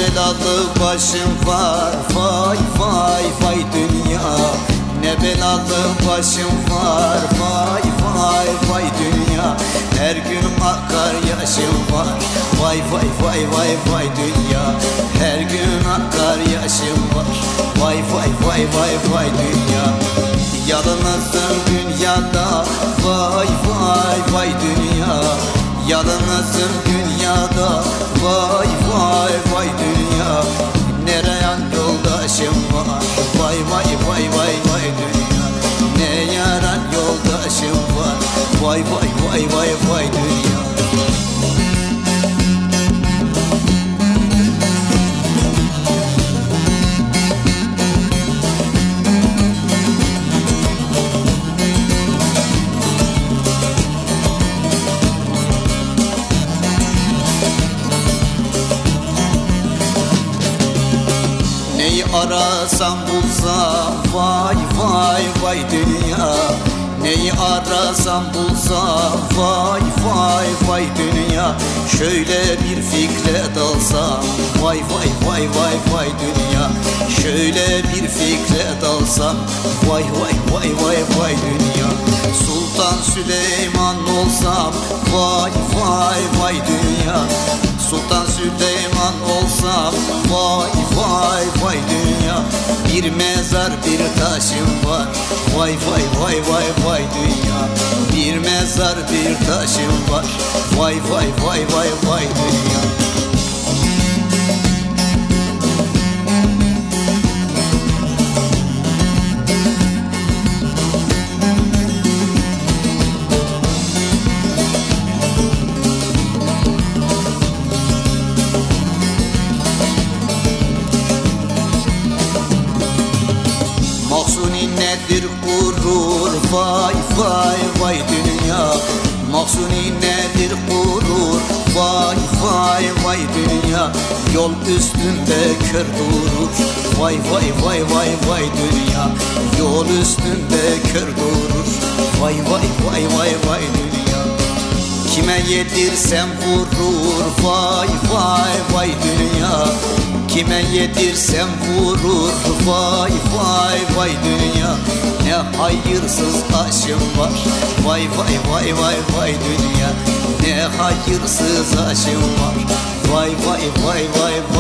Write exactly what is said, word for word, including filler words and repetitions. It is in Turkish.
belalı başım var, vay vay vay dünya. Ne belalı başım var, vay vay vay dünya. Her gün akar yaşım var, vay vay vay vay vay dünya. Her gün akar yaşım var, vay vay vay vay vay dünya. Yalnızım dünyada, vay vay vay dünya. Yalnızım dünyada, vay vay vay dünya. Nereye yoldaşım var, vay vay vay vay vay dünya. Ne yaran yoldaşım var, vay vay vay vay vay dünya. Neyi arasam bulsam, vay vay vay dünya. Neyi arasam bulsam, vay vay vay dünya. Şöyle bir fikre dalsam, vay vay vay vay vay dünya. Şöyle bir fikre dalsam, vay vay vay vay vay dünya. Sultan Süleyman olsam, vay vay vay dünya. Sultan Süleyman olsam, vay vay vay dünya. Bir mezar bir taşım var, vay vay vay vay vay dünya. Bir mezar bir taşım var, vay vay vay vay vay dünya. Mahzuni nedir gurur, vay vay vay dünya. Mahzuni nedir gurur, vay vay vay dünya. Yol üstünde kör durur, vay vay vay vay vay dünya. Yol üstünde kör durur, vay vay vay vay vay dünya. Kime yedirsem vurur, vay vay vay dünya. Kime yedirsem vurur, vay vay vay dünya. Ne hayırsız aşım var, vay vay vay vay vay dünya. Ne hayırsız aşım var, vay vay vay vay vay.